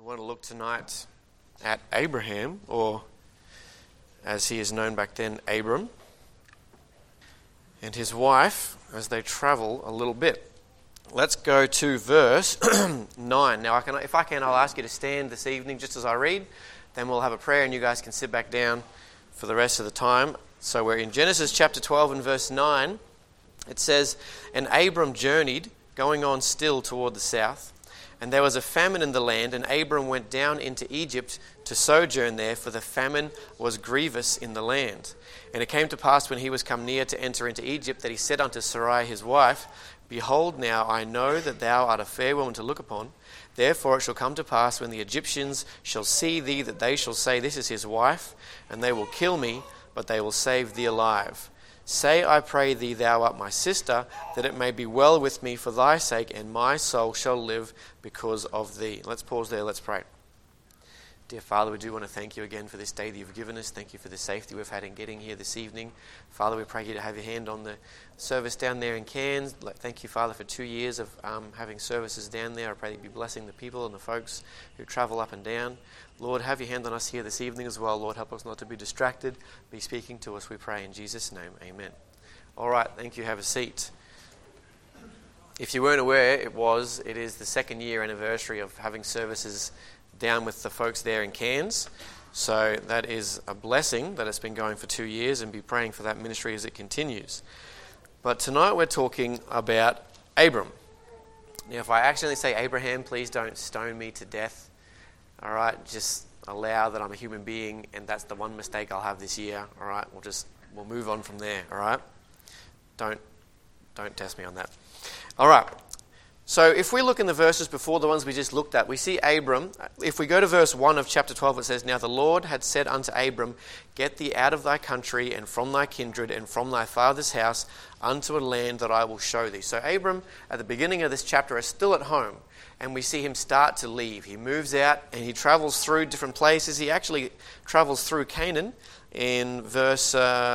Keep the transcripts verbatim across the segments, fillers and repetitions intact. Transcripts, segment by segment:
want to look tonight at Abraham, or as he is known back then, Abram, and his wife as they travel a little bit. Let's go to verse nine. Now, I can, if I can, I'll ask you to stand this evening just as I read. Then we'll have a prayer and you guys can sit back down for the rest of the time. So we're in Genesis chapter twelve and verse nine. It says, "And Abram journeyed, going on still toward the south. And there was a famine in the land, and Abram went down into Egypt to sojourn there, for the famine was grievous in the land. And it came to pass, when he was come near to enter into Egypt, that he said unto Sarai his wife, Behold, now I know that thou art a fair woman to look upon. Therefore it shall come to pass, when the Egyptians shall see thee, that they shall say, This is his wife, and they will kill me, but they will save thee alive. Say, I pray thee, thou art my sister, that it may be well with me for thy sake, and my soul shall live because of thee." Let's pause there, let's pray. Dear Father, we do want to thank you again for this day that you've given us. Thank you for the safety we've had in getting here this evening. Father, we pray you to have your hand on the service down there in Cairns. Thank you, Father, for two years of um, having services down there. I pray that you be blessing the people and the folks who travel up and down. Lord, have your hand on us here this evening as well. Lord, help us not to be distracted. Be speaking to us, we pray in Jesus' name. Amen. All right, thank you. Have a seat. If you weren't aware, it was, it is the second year anniversary of having services down with the folks there in Cairns. So that is a blessing that it's been going for two years, and be praying for that ministry as it continues. But tonight we're talking about Abram. Now, if I accidentally say Abraham, please don't stone me to death. All right, just allow that I'm a human being, and that's the one mistake I'll have this year. All right, we'll just we'll move on from there. All right, don't don't test me on that. All right. So if we look in the verses before the ones we just looked at, we see Abram. If we go to verse one of chapter twelve, it says, "Now the Lord had said unto Abram, Get thee out of thy country, and from thy kindred, and from thy father's house, unto a land that I will show thee." So Abram, at the beginning of this chapter, is still at home, and we see him start to leave. He moves out, and he travels through different places. He actually travels through Canaan in verse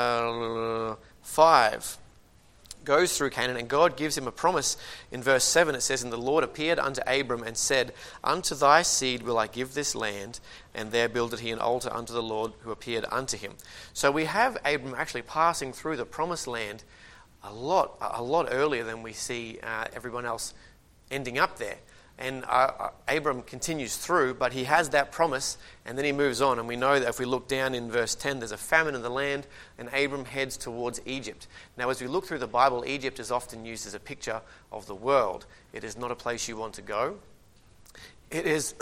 uh, five. Goes through Canaan, and God gives him a promise. In verse seven it says, "And the Lord appeared unto Abram and said, Unto thy seed will I give this land, and there builded he an altar unto the Lord who appeared unto him." So we have Abram actually passing through the promised land a lot a lot earlier than we see uh, everyone else ending up there. And uh, Abram continues through, but he has that promise, and then he moves on. And we know that if we look down in verse ten, there's a famine in the land, and Abram heads towards Egypt. Now, as we look through the Bible, Egypt is often used as a picture of the world. It is not a place you want to go. It is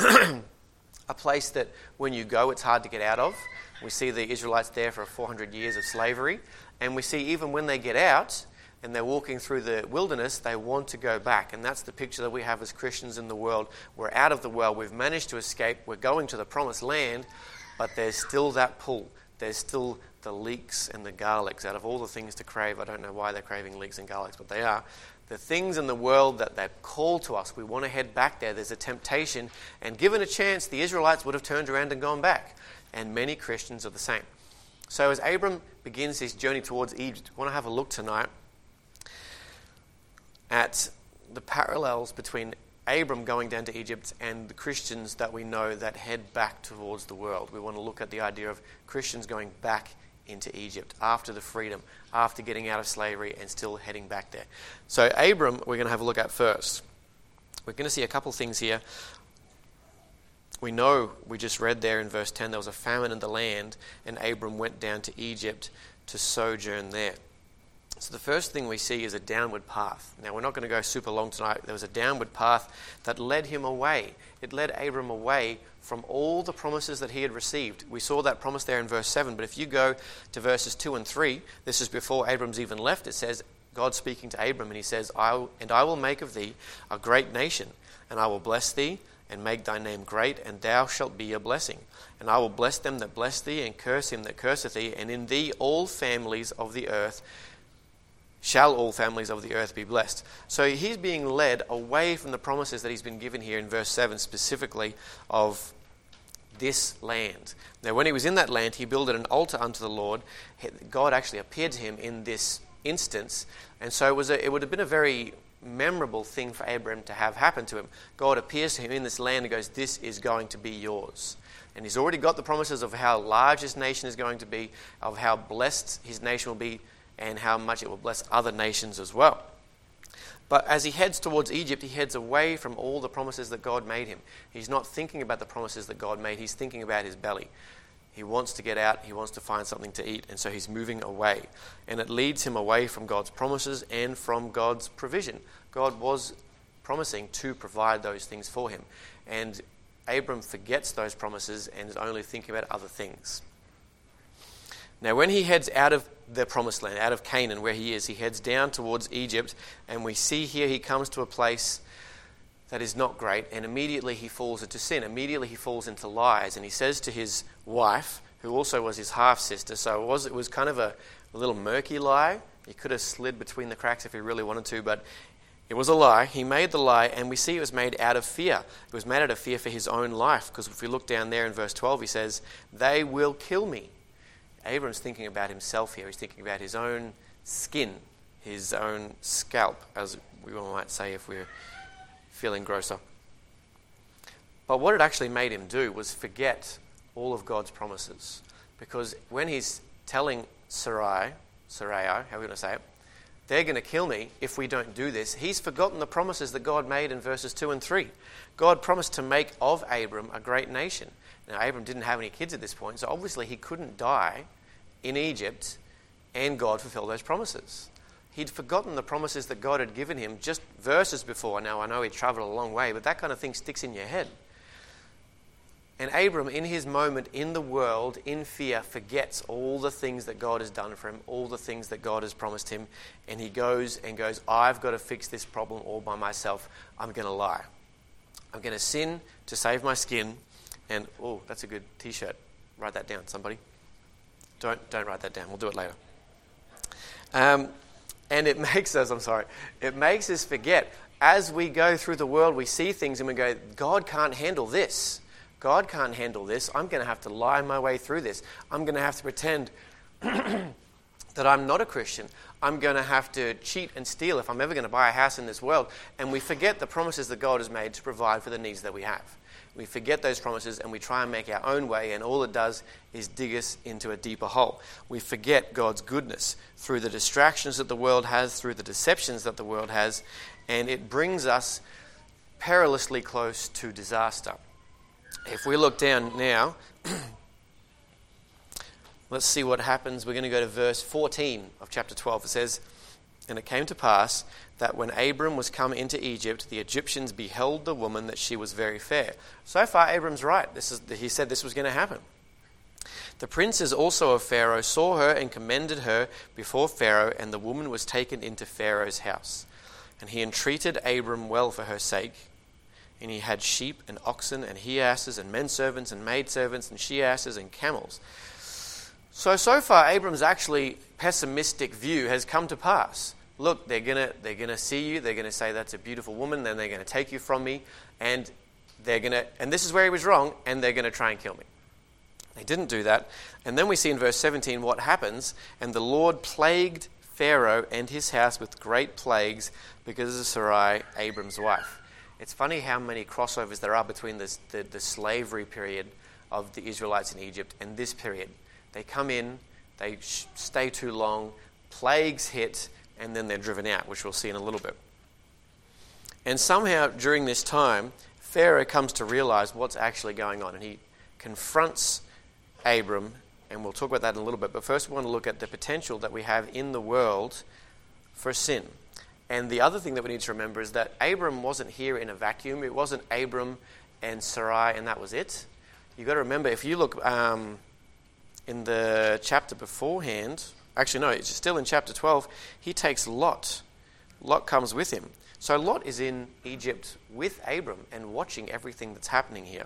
a place that when you go, it's hard to get out of. We see the Israelites there for four hundred years of slavery, and we see even when they get out, and they're walking through the wilderness, they want to go back. And that's the picture that we have as Christians in the world. We're out of the world. We've managed to escape. We're going to the promised land, but there's still that pull. There's still the leeks and the garlics. Out of all the things to crave, I don't know why they're craving leeks and garlics, but they are. The things in the world that they call to us, we want to head back there. There's a temptation. And given a chance, the Israelites would have turned around and gone back. And many Christians are the same. So as Abram begins his journey towards Egypt, I want to have a look tonight at the parallels between Abram going down to Egypt and the Christians that we know that head back towards the world. We want to look at the idea of Christians going back into Egypt after the freedom, after getting out of slavery and still heading back there. So Abram, we're going to have a look at first. We're going to see a couple things here. We know, we just read there in verse ten, there was a famine in the land, and Abram went down to Egypt to sojourn there. So the first thing we see is a downward path. Now, we're not going to go super long tonight. There was a downward path that led him away. It led Abram away from all the promises that he had received. We saw that promise there in verse seven, but if you go to verses two and three, this is before Abram's even left, it says, God speaking to Abram, and he says, I will, and I will make of thee a great nation, and I will bless thee, and make thy name great, and thou shalt be a blessing. And I will bless them that bless thee, and curse him that curseth thee, and in thee all families of the earth shall all families of the earth be blessed. So he's being led away from the promises that he's been given here in verse seven, specifically of this land. Now, when he was in that land, he builded an altar unto the Lord. God actually appeared to him in this instance, and so it was a, it would have been a very memorable thing for Abraham to have happen to him. God appears to him in this land and goes, this is going to be yours. And he's already got the promises of how large his nation is going to be, of how blessed his nation will be, and how much it will bless other nations as well. But as he heads towards Egypt, he heads away from all the promises that God made him. He's not thinking about the promises that God made. He's thinking about his belly. He wants to get out. He wants to find something to eat. And so he's moving away. And it leads him away from God's promises and from God's provision. God was promising to provide those things for him. And Abram forgets those promises and is only thinking about other things. Now, when he heads out of the promised land, out of Canaan where he is, he heads down towards Egypt, and we see here he comes to a place that is not great, and immediately he falls into sin. Immediately he falls into lies, and he says to his wife, who also was his half-sister, so it was, it was kind of a, a little murky lie. He could have slid between the cracks if he really wanted to, but it was a lie. He made the lie, and we see it was made out of fear. It was made out of fear for his own life, because if we look down there in verse twelve, he says, they will kill me. Abram's thinking about himself here. He's thinking about his own skin, his own scalp, as we might say if we're feeling grosser. But what it actually made him do was forget all of God's promises. Because when he's telling Sarai, Sarai, how are we going to say it? They're going to kill me if we don't do this. He's forgotten the promises that God made in verses two and three. God promised to make of Abram a great nation. Now, Abram didn't have any kids at this point, so obviously he couldn't die in Egypt and God fulfill those promises. He'd forgotten the promises that God had given him just verses before. Now, I know he'd traveled a long way, but that kind of thing sticks in your head. And Abram, in his moment in the world, in fear, forgets all the things that God has done for him, all the things that God has promised him, and he goes and goes, I've got to fix this problem all by myself. I'm going to lie. I'm going to sin to save my skin. And, oh, that's a good t-shirt. Write that down, somebody. Don't don't write that down. We'll do it later. Um, and it makes us, I'm sorry, it makes us forget. As we go through the world, we see things and we go, God can't handle this. God can't handle this. I'm going to have to lie my way through this. I'm going to have to pretend that I'm not a Christian. I'm going to have to cheat and steal if I'm ever going to buy a house in this world. And we forget the promises that God has made to provide for the needs that we have. We forget those promises and we try and make our own way, and all it does is dig us into a deeper hole. We forget God's goodness through the distractions that the world has, through the deceptions that the world has, and it brings us perilously close to disaster. If we look down now, let's see what happens. We're going to go to verse fourteen of chapter twelve. It says, and it came to pass that when Abram was come into Egypt, the Egyptians beheld the woman that she was very fair. So far, Abram's right. This is, he said this was going to happen. The princes also of Pharaoh saw her and commended her before Pharaoh, and the woman was taken into Pharaoh's house. And he entreated Abram well for her sake. And he had sheep and oxen and he-asses and men-servants and maidservants and she-asses and camels. So, so far, Abram's actually pessimistic view has come to pass. Look, they're gonna they're gonna see you. They're gonna say that's a beautiful woman. Then they're gonna take you from me, and they're gonna and this is where he was wrong. And they're gonna try and kill me. They didn't do that. And then we see in verse seventeen what happens. And the Lord plagued Pharaoh and his house with great plagues because of Sarai, Abram's wife. It's funny how many crossovers there are between this, the the slavery period of the Israelites in Egypt and this period. They come in, they sh- stay too long, plagues hit, and then they're driven out, which we'll see in a little bit. And somehow during this time, Pharaoh comes to realize what's actually going on, and he confronts Abram, and we'll talk about that in a little bit. But first we want to look at the potential that we have in the world for sin. And the other thing that we need to remember is that Abram wasn't here in a vacuum. It wasn't Abram and Sarai, and that was it. You've got to remember, if you look um, in the chapter beforehand, actually no, it's still in chapter twelve, he takes Lot. Lot comes with him. So Lot is in Egypt with Abram and watching everything that's happening here.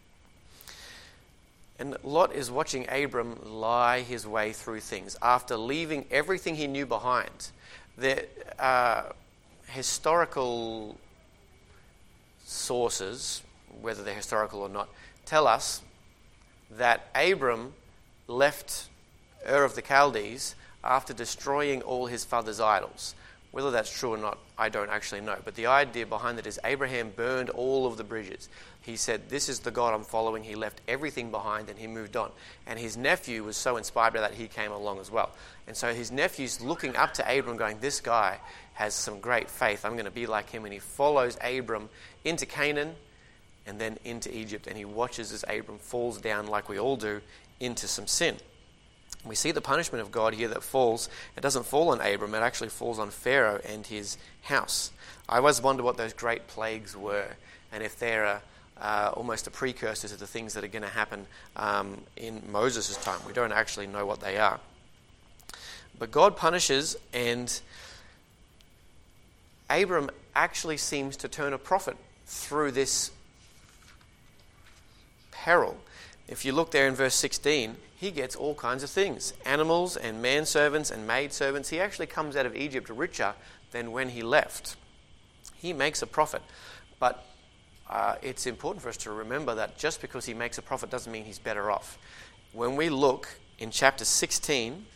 And Lot is watching Abram lie his way through things after leaving everything he knew behind. The uh, historical sources, whether they're historical or not, tell us that Abram left Ur of the Chaldees after destroying all his father's idols. Whether that's true or not, I don't actually know. But the idea behind it is Abraham burned all of the bridges. He said, this is the God I'm following. He left everything behind and he moved on. And his nephew was so inspired by that, he came along as well. And so his nephew's looking up to Abram going, this guy has some great faith. I'm going to be like him. And he follows Abram into Canaan and then into Egypt. And he watches as Abram falls down, like we all do, into some sin. We see the punishment of God here that falls. It doesn't fall on Abram, it actually falls on Pharaoh and his house. I always wonder what those great plagues were, and if they're a, uh, almost a precursor to the things that are going to happen um, in Moses' time. We don't actually know what they are. But God punishes, and Abram actually seems to turn a profit through this peril. If you look there in verse sixteen, he gets all kinds of things. Animals and manservants and maidservants. He actually comes out of Egypt richer than when he left. He makes a profit. But uh, it's important for us to remember that just because he makes a profit doesn't mean he's better off. When we look in chapter sixteen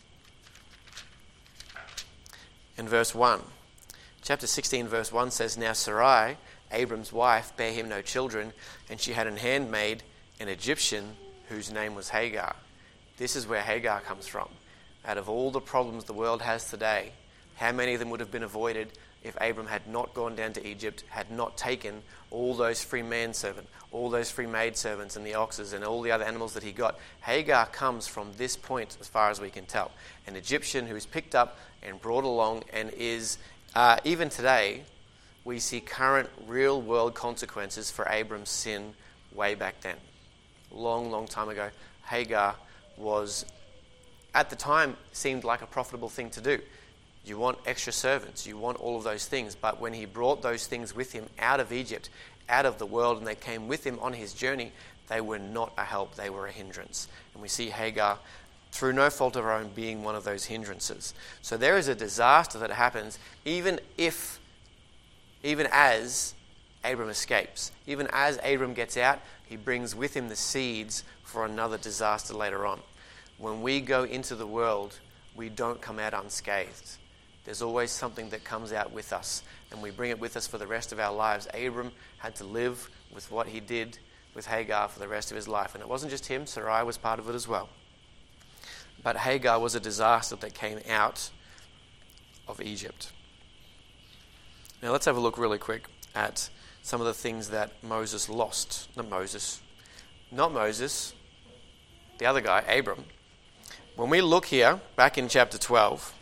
and verse one. Chapter sixteen verse one says, Now Sarai, Abram's wife, bare him no children, and she had an handmaid, an Egyptian, whose name was Hagar. This is where Hagar comes from. Out of all the problems the world has today, how many of them would have been avoided if Abram had not gone down to Egypt, had not taken all those free manservants, all those free maidservants and the oxes and all the other animals that he got? Hagar comes from this point as far as we can tell. An Egyptian who is picked up and brought along and is, uh, even today, we see current real world consequences for Abram's sin way back then. Long, long time ago, Hagar was, at the time, seemed like a profitable thing to do. You want extra servants, you want all of those things, but when he brought those things with him out of Egypt, out of the world, and they came with him on his journey, they were not a help, they were a hindrance. And we see Hagar, through no fault of her own, being one of those hindrances. So there is a disaster that happens, even if, even as Abram escapes. Even as Abram gets out, he brings with him the seeds for another disaster later on. When we go into the world, we don't come out unscathed. There's always something that comes out with us, and we bring it with us for the rest of our lives. Abram had to live with what he did with Hagar for the rest of his life. And it wasn't just him, Sarai was part of it as well. But Hagar was a disaster that came out of Egypt. Now let's have a look really quick at some of the things that Moses lost. Not Moses. Not Moses. The other guy, Abram. When we look here, back in chapter twelve,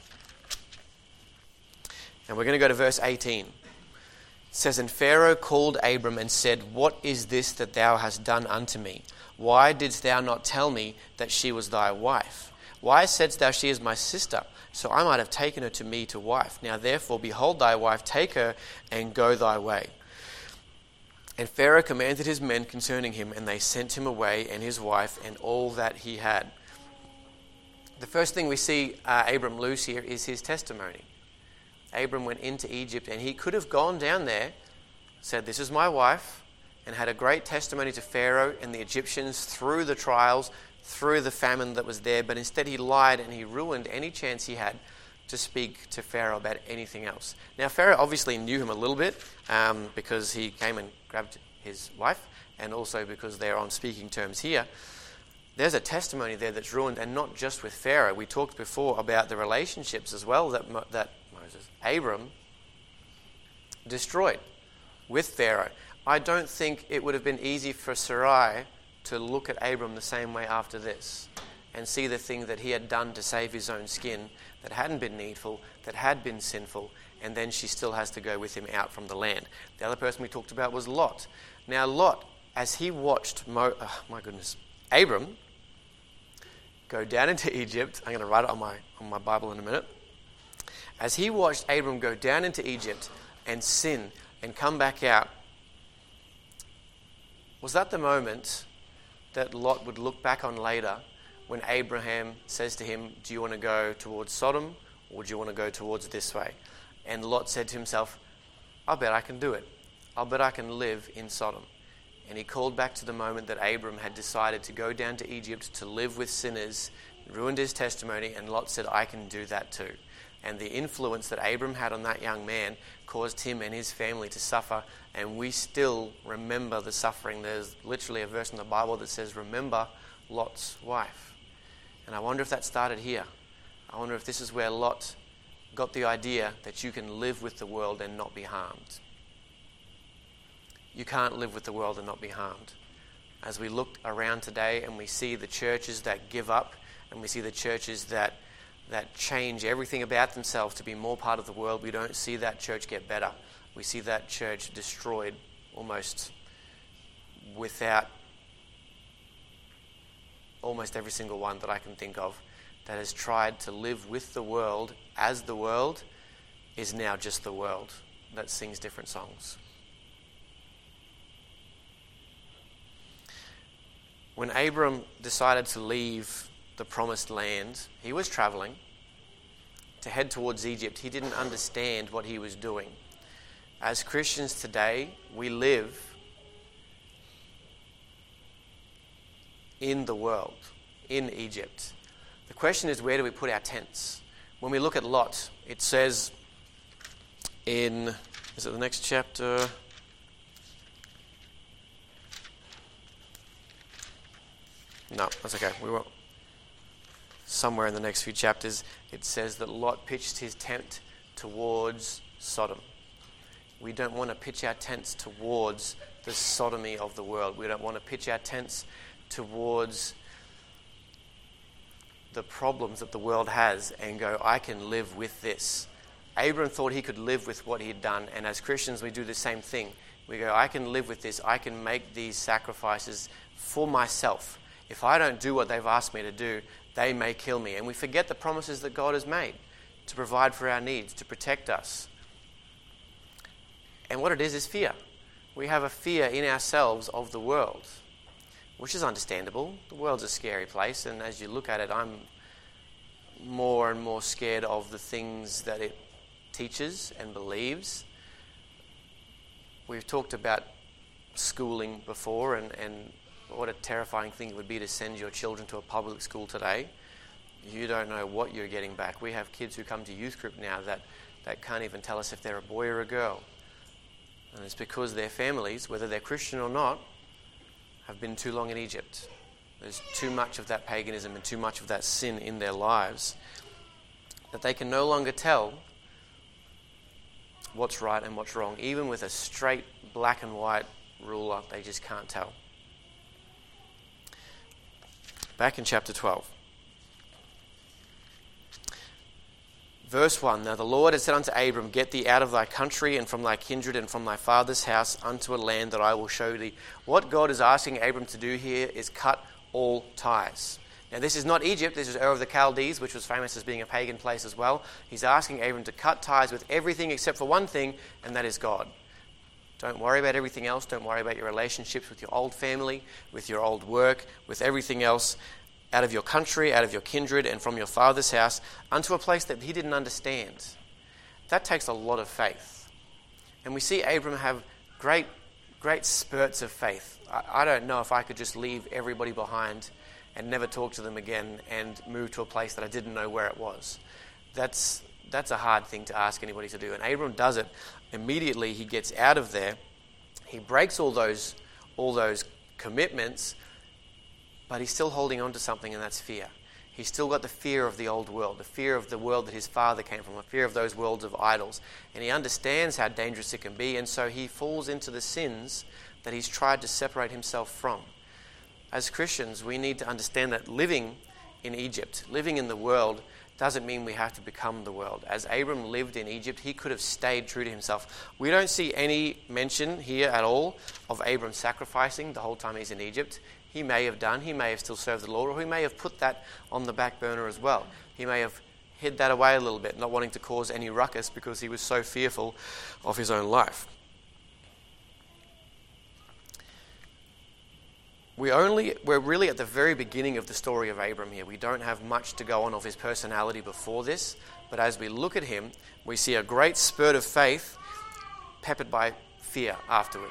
and we're going to go to verse eighteen. It says, And Pharaoh called Abram and said, What is this that thou hast done unto me? Why didst thou not tell me that she was thy wife? Why saidst thou, She is my sister? So I might have taken her to me to wife. Now therefore, behold thy wife, take her, and go thy way. And Pharaoh commanded his men concerning him, and they sent him away, and his wife, and all that he had. The first thing we see uh, Abram lose here is his testimony. Abram went into Egypt, and he could have gone down there, said, This is my wife, and had a great testimony to Pharaoh and the Egyptians through the trials, through the famine that was there. But instead he lied, and he ruined any chance he had to speak to Pharaoh about anything else. Now, Pharaoh obviously knew him a little bit um, because he came and grabbed his wife, and also because they're on speaking terms here. There's a testimony there that's ruined, and not just with Pharaoh. We talked before about the relationships as well that Mo- that Moses, Abram, destroyed with Pharaoh. I don't think it would have been easy for Sarai to look at Abram the same way after this and see the thing that he had done to save his own skin that hadn't been needful, that had been sinful, and then she still has to go with him out from the land. The other person we talked about was Lot. Now Lot, as he watched, Mo, oh my goodness, Abram go down into Egypt, I'm going to write it on my on my Bible in a minute. As he watched Abram go down into Egypt and sin and come back out, was that the moment that Lot would look back on later when Abraham says to him, do you want to go towards Sodom or do you want to go towards this way? And Lot said to himself, I bet I can do it. I'll bet I can live in Sodom. And he called back to the moment that Abram had decided to go down to Egypt to live with sinners, ruined his testimony, and Lot said, I can do that too. And the influence that Abram had on that young man caused him and his family to suffer. And we still remember the suffering. There's literally a verse in the Bible that says, remember Lot's wife. And I wonder if that started here. I wonder if this is where Lot got the idea that you can live with the world and not be harmed. You can't live with the world and not be harmed. As we look around today and we see the churches that give up, and we see the churches that that change everything about themselves to be more part of the world, we don't see that church get better. We see that church destroyed almost without almost every single one that I can think of that has tried to live with the world as the world is now just the world that sings different songs. When Abram decided to leave the promised land, he was traveling to head towards Egypt. He didn't understand what he was doing. As Christians today, we live in the world, in Egypt. The question is, where do we put our tents? When we look at Lot, it says in, is it the next chapter? No, that's okay. We won't. Somewhere in the next few chapters, it says that Lot pitched his tent towards Sodom. We don't want to pitch our tents towards the sodomy of the world. We don't want to pitch our tents towards the problems that the world has and go, I can live with this. Abram thought he could live with what he had done, and as Christians we do the same thing. We go, I can live with this. I can make these sacrifices for myself. If I don't do what they've asked me to do, they may kill me. And we forget the promises that God has made to provide for our needs, to protect us. And what it is is fear. We have a fear in ourselves of the world, which is understandable. The world's a scary place, and as you look at it, I'm more and more scared of the things that it teaches and believes. We've talked about schooling before, and, and what a terrifying thing it would be to send your children to a public school today. You don't know what you're getting back. We have kids who come to youth group now that, that can't even tell us if they're a boy or a girl. And it's because their families, whether they're Christian or not, have been too long in Egypt. There's too much of that paganism and too much of that sin in their lives that they can no longer tell what's right and what's wrong. Even with a straight black and white ruler, they just can't tell. Back in chapter twelve. Verse one, Now the Lord had said unto Abram, Get thee out of thy country and from thy kindred and from thy father's house unto a land that I will show thee. What God is asking Abram to do here is cut all ties. Now this is not Egypt, this is Ur of the Chaldees, which was famous as being a pagan place as well. He's asking Abram to cut ties with everything except for one thing, and that is God. Don't worry about everything else. Don't worry about your relationships with your old family, with your old work, with everything else. Out of your country, out of your kindred, and from your father's house, unto a place that he didn't understand. That takes a lot of faith. And we see Abram have great, great spurts of faith. I, I don't know if I could just leave everybody behind and never talk to them again and move to a place that I didn't know where it was. That's, that's a hard thing to ask anybody to do. And Abram does it. Immediately he gets out of there. He breaks all those, all those commitments, but he's still holding on to something, and that's fear. He's still got the fear of the old world, the fear of the world that his father came from, the fear of those worlds of idols. And he understands how dangerous it can be, and so he falls into the sins that he's tried to separate himself from. As Christians, we need to understand that living in Egypt, living in the world, doesn't mean we have to become the world. As Abram lived in Egypt, he could have stayed true to himself. We don't see any mention here at all of Abram sacrificing the whole time he's in Egypt. He may have done, he may have still served the Lord, or he may have put that on the back burner as well. He may have hid that away a little bit, not wanting to cause any ruckus because he was so fearful of his own life. We only, we're really at the very beginning of the story of Abram here. We don't have much to go on of his personality before this, but as we look at him, we see a great spurt of faith peppered by fear afterwards.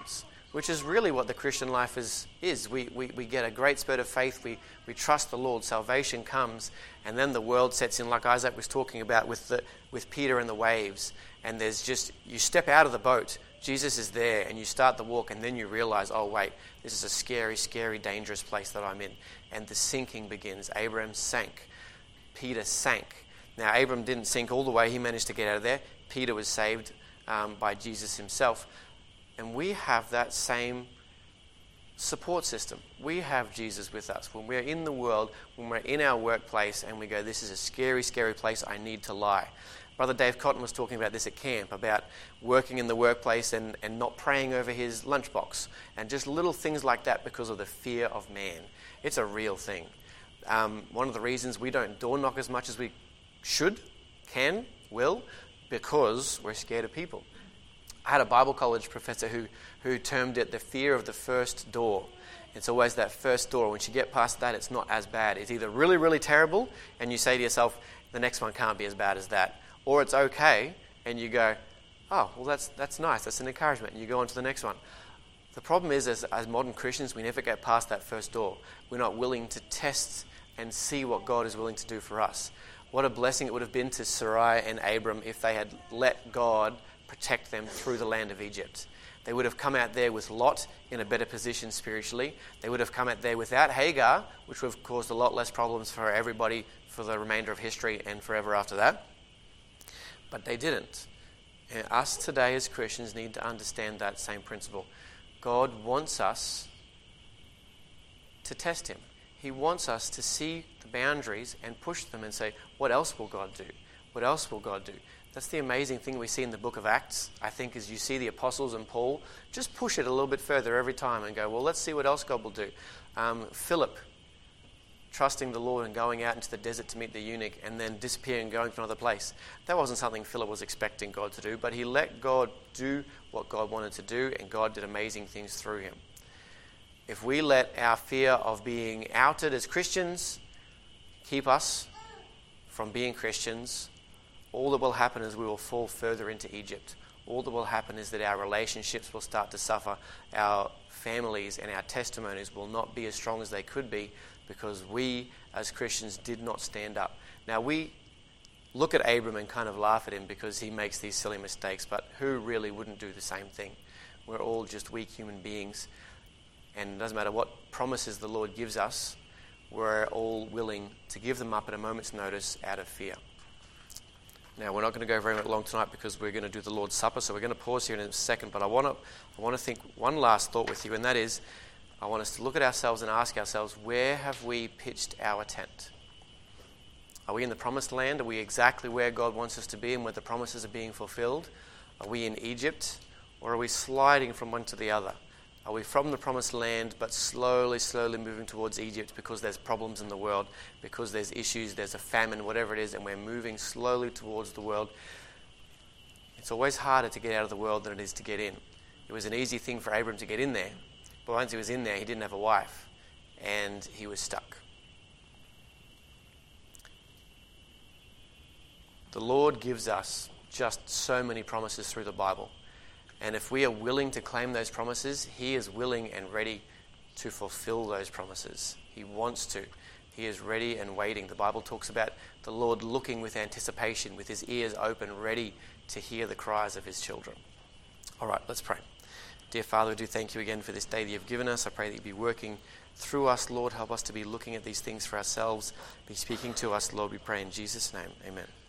which is really what the Christian life is. is. We, we, we get a great spirit of faith, we, we trust the Lord, salvation comes, and then the world sets in, like Isaac was talking about with the with Peter and the waves, and there's just, you step out of the boat, Jesus is there, and you start the walk, and then you realize, oh wait, this is a scary, scary, dangerous place that I'm in. And the sinking begins. Abraham sank. Peter sank. Now, Abram didn't sink all the way. He managed to get out of there. Peter was saved um, by Jesus himself. And we have that same support system. We have Jesus with us. When we're in the world, when we're in our workplace, and we go, this is a scary, scary place, I need to lie. Brother Dave Cotton was talking about this at camp, about working in the workplace and, and not praying over his lunchbox, and just little things like that because of the fear of man. It's a real thing. Um, one of the reasons we don't door knock as much as we should, can, will, because we're scared of people. I had a Bible college professor who, who termed it the fear of the first door. It's always that first door. Once you get past that, it's not as bad. It's either really, really terrible, and you say to yourself, the next one can't be as bad as that. Or it's okay, and you go, oh, well, that's that's nice. That's an encouragement. And you go on to the next one. The problem is, as, as modern Christians, we never get past that first door. We're not willing to test and see what God is willing to do for us. What a blessing it would have been to Sarai and Abram if they had let God protect them through the land of Egypt. They would have come out there with Lot in a better position spiritually. They would have come out there without Hagar, which would have caused a lot less problems for everybody for the remainder of history and forever after that. But they didn't. And us today as Christians need to understand that same principle. God wants us to test him. He wants us to see the boundaries and push them and say, what else will God do? What else will God do? That's the amazing thing we see in the book of Acts, I think, is you see the apostles and Paul just push it a little bit further every time and go, well, let's see what else God will do. Um, Philip, trusting the Lord and going out into the desert to meet the eunuch and then disappearing and going to another place. That wasn't something Philip was expecting God to do, but he let God do what God wanted to do, and God did amazing things through him. If we let our fear of being outed as Christians keep us from being Christians, all that will happen is we will fall further into Egypt. All that will happen is that our relationships will start to suffer. Our families and our testimonies will not be as strong as they could be because we as Christians did not stand up. Now we look at Abram and kind of laugh at him because he makes these silly mistakes, but who really wouldn't do the same thing? We're all just weak human beings, and it doesn't matter what promises the Lord gives us, we're all willing to give them up at a moment's notice out of fear. Now, we're not going to go very long tonight because we're going to do the Lord's Supper, so we're going to pause here in a second, but I want to I want to think one last thought with you, and that is, I want us to look at ourselves and ask ourselves, where have we pitched our tent? Are we in the promised land? Are we exactly where God wants us to be and where the promises are being fulfilled? Are we in Egypt? Or are we sliding from one to the other? Are we from the promised land but slowly, slowly moving towards Egypt because there's problems in the world, because there's issues, there's a famine, whatever it is, and we're moving slowly towards the world? It's always harder to get out of the world than it is to get in. It was an easy thing for Abram to get in there, but once he was in there, he didn't have a wife, and he was stuck. The Lord gives us just so many promises through the Bible. And if we are willing to claim those promises, he is willing and ready to fulfill those promises. He wants to. He is ready and waiting. The Bible talks about the Lord looking with anticipation, with his ears open, ready to hear the cries of his children. All right, let's pray. Dear Father, I do thank you again for this day that you've given us. I pray that you be working through us, Lord. Help us to be looking at these things for ourselves, be speaking to us, Lord. We pray in Jesus' name. Amen.